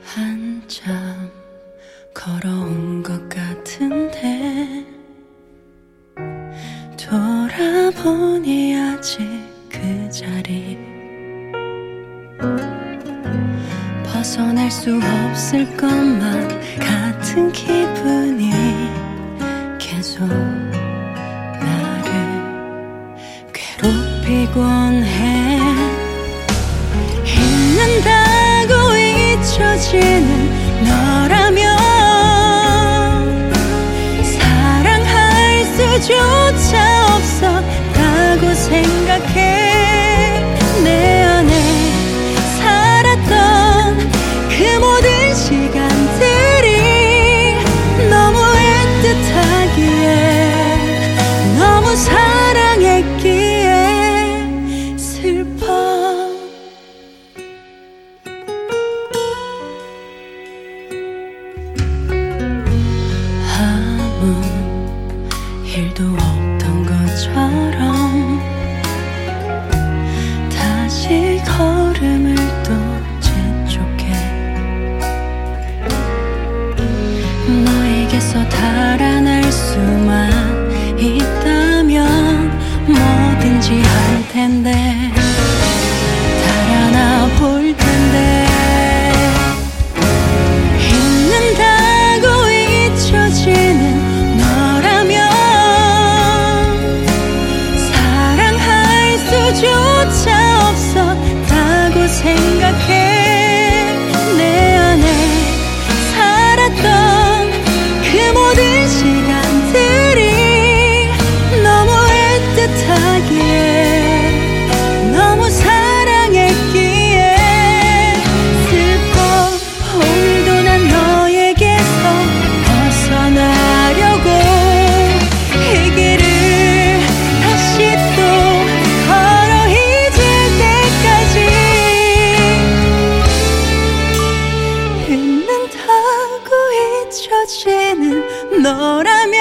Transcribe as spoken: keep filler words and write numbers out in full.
한참 걸어온 것 같은데 돌아보니 아직 그 자리 벗어날 수 없을 것만 같은 기분이 계속 나를 괴롭히곤 해. 잊는다고 잊혀지는 너라면 사랑할 수조차 없었다고 생각해. 내 안에 살았던 그 모든 시간들이 너무 애틋하기에 너무 사랑했기에 슬퍼. 아무 일도 없던 것처럼 다시 걸음을 또 재촉해. 너에게서 달아날 수만 있다면 뭐든지 할 텐데, 달아나 볼 텐데. 잊는다고 잊혀지는 너라면 사랑할 수조차 없었다고 생각해. 내 안에 살았던 그 모든 시간들이 너무 애틋하기에 너무 사랑했기에 슬퍼. 오늘도 난 너에게서 벗어나려고 이 길을 다시 또 걸어 잊을 때까지. 잊는다고 잊혀지는 너라면